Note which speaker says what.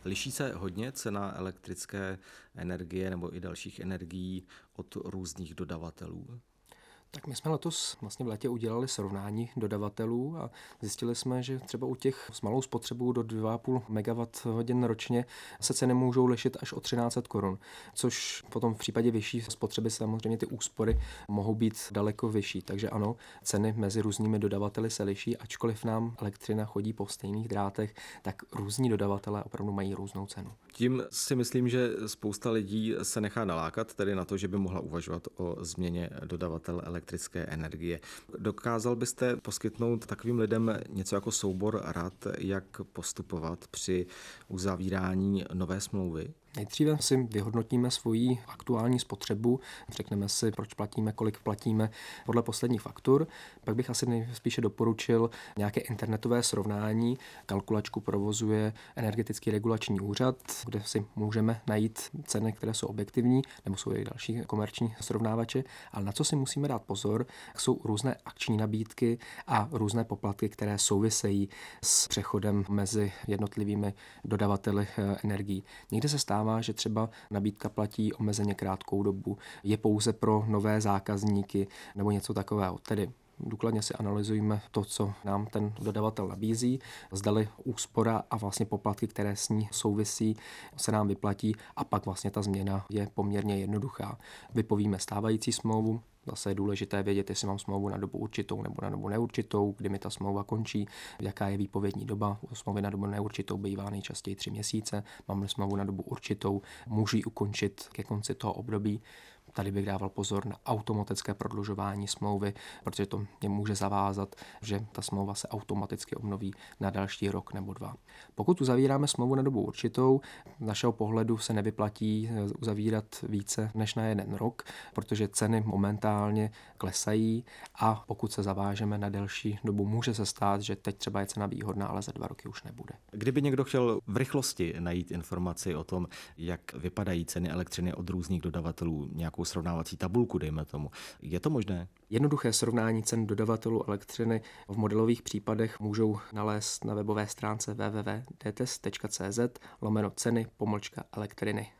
Speaker 1: Liší se hodně cena elektrické energie nebo i dalších energií od různých dodavatelů?
Speaker 2: Tak my jsme letos vlastně v létě udělali srovnání dodavatelů a zjistili jsme, že třeba u těch s malou spotřebou do 2,5 MWh ročně se ceny můžou lišit až o 1300 korun, což potom v případě vyšší spotřeby samozřejmě ty úspory mohou být daleko vyšší. Takže ano, ceny mezi různými dodavateli se liší, ačkoliv nám elektřina chodí po stejných drátech, tak různí dodavatelé opravdu mají různou cenu.
Speaker 1: Tím si myslím, že spousta lidí se nechá nalákat tedy na to, že by mohla uvažovat o změně dodavatele elektrické energie. Dokázal byste poskytnout takovým lidem něco jako soubor rad, jak postupovat při uzavírání nové smlouvy?
Speaker 2: Nejdříve si vyhodnotíme svoji aktuální spotřebu, řekneme si, proč platíme, kolik platíme podle posledních faktur. Pak bych asi nejspíše doporučil nějaké internetové srovnání. Kalkulačku provozuje Energetický regulační úřad, kde si můžeme najít ceny, které jsou objektivní, nebo jsou i další komerční srovnávače. Ale na co si musíme dát pozor, jsou různé akční nabídky a různé poplatky, které souvisejí s přechodem mezi jednotlivými dodavateli energií. Někde se stává, že třeba nabídka platí omezeně krátkou dobu, je pouze pro nové zákazníky nebo něco takového. Tedy důkladně si analyzujeme to, co nám ten dodavatel nabízí, zdali úspora a vlastně poplatky, které s ní souvisí, se nám vyplatí a pak vlastně ta změna je poměrně jednoduchá. Vypovíme stávající smlouvu. Zase je důležité vědět, jestli mám smlouvu na dobu určitou nebo na dobu neurčitou, kdy mi ta smlouva končí, jaká je výpovědní doba. U smlouvy na dobu neurčitou bývá nejčastěji 3 měsíce, mám smlouvu na dobu určitou, můžu ji ukončit ke konci toho období. Tady bych dával pozor na automatické prodlužování smlouvy, protože to mě může zavázat, že ta smlouva se automaticky obnoví na další rok nebo 2. Pokud uzavíráme smlouvu na dobu určitou, z našeho pohledu se nevyplatí uzavírat více než na 1 rok, protože ceny momentálně klesají a pokud se zavážeme na delší dobu, může se stát, že teď třeba je cena výhodná, ale za 2 roky už nebude.
Speaker 1: Kdyby někdo chtěl v rychlosti najít informaci o tom, jak vypadají ceny elektřiny od různých dodavatelů, nějakou srovnávací tabulku, dejme tomu, je to možné?
Speaker 2: Jednoduché srovnání cen dodavatelů elektřiny v modelových případech můžou nalézt na webové stránce www.dtes.cz/ceny-elektriny.